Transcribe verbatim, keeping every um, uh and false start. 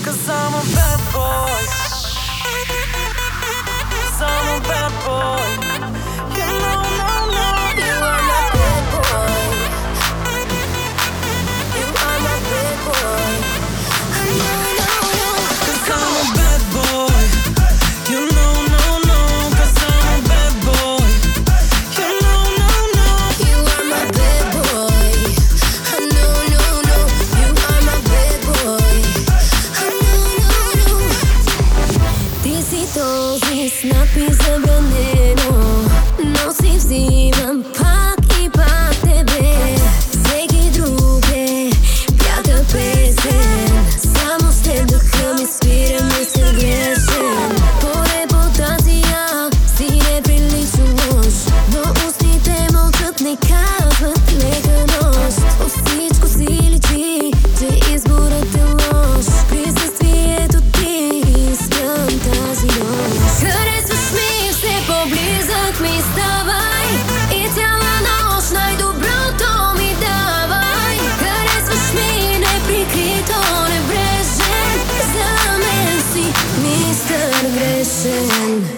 'Cause I'm a bad boy. 'Cause I'm a bad boy. You know, no, no. You are my bad boy. You are my bad boy. No, no, no. 'Cause I'm a bad boy. You know, no, no. 'Cause I'm a bad boy. You know, no, no. You are my bad boy. No, no, no. You are my bad boy. No, no, no. Ти си този с надпис забранено, но си взимам пак и пак тебе. Всеки друг е пята песен, само с теб дъха ми спира, мисля грешен. По репутация си неприлично лош, но устните мълчат, не казват лека нощ. От всичко си личи, че изборът е лош. Присъствието ти искам тази нощ. Харесваш ми, все по-близък ми ставай, и цяла нощ най-доброто ми давай. Харесваш ми неприкрито, небрежен, за мен си мистер Грешен.